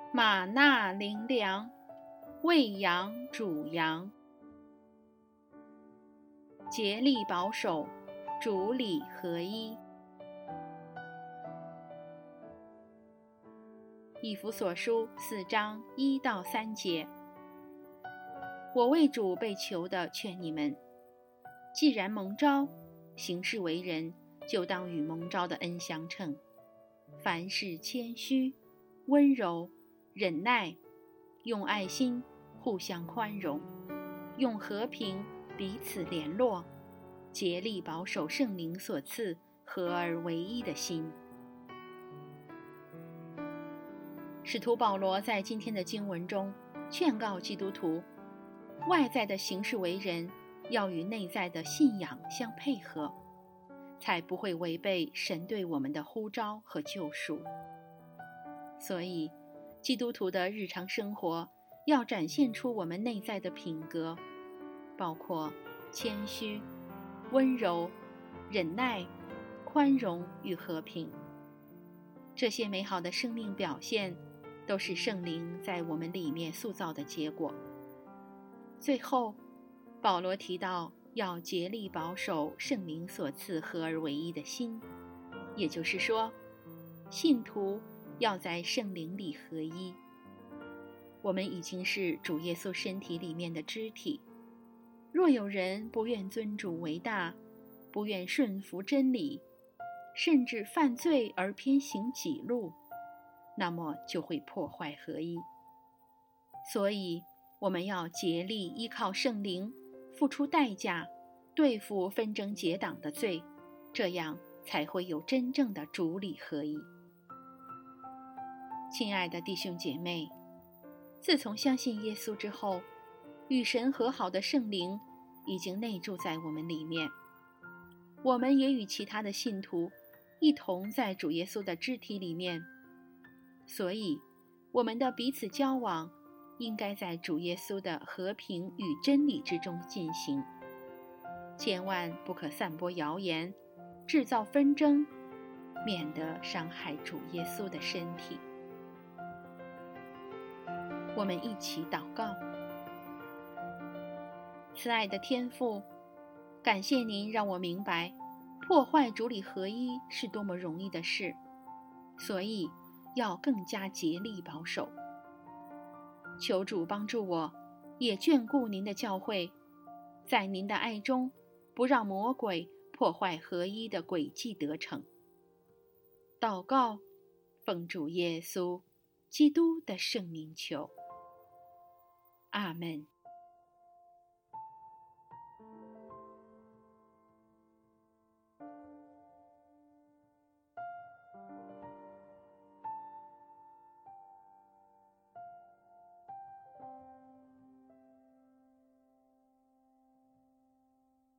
玛纳灵粮，喂养主羊，竭力保守，主里合一。以弗所书4章1到3节。我为主被囚的劝你们，既然蒙召，行事为人，就当与蒙召的恩相称。凡事谦虚、温柔、忍耐，用爱心互相宽容，用和平彼此联络，竭力保守圣灵所赐合而为一的心。使徒保罗在今天的经文中劝告基督徒，外在的行事为人要与内在的信仰相配合，才不会违背神对我们的呼召和救赎。所以基督徒的日常生活要展现出我们内在的品格，包括谦虚、温柔、忍耐、宽容与和平。这些美好的生命表现都是圣灵在我们里面塑造的结果。最后，保罗提到要竭力保守圣灵所赐合而为一的心，也就是说，信徒要在圣灵里合一。我们已经是主耶稣身体里面的肢体，若有人不愿尊主为大，不愿顺服真理，甚至犯罪而偏行己路，那么就会破坏合一。所以我们要竭力依靠圣灵，付出代价，对付纷争结党的罪，这样才会有真正的主里合一。亲爱的弟兄姐妹，自从相信耶稣之后，与神和好的圣灵已经内住在我们里面，我们也与其他的信徒一同在主耶稣的肢体里面，所以我们的彼此交往应该在主耶稣的和平与真理之中进行，千万不可散播谣言，制造纷争，免得伤害主耶稣的身体。我们一起祷告。慈爱的天父，感谢您让我明白破坏主里合一是多么容易的事，所以要更加竭力保守。求主帮助我，也眷顾您的教会，在您的爱中，不让魔鬼破坏合一的诡计得逞。祷告，奉主耶稣基督的圣名求，阿们。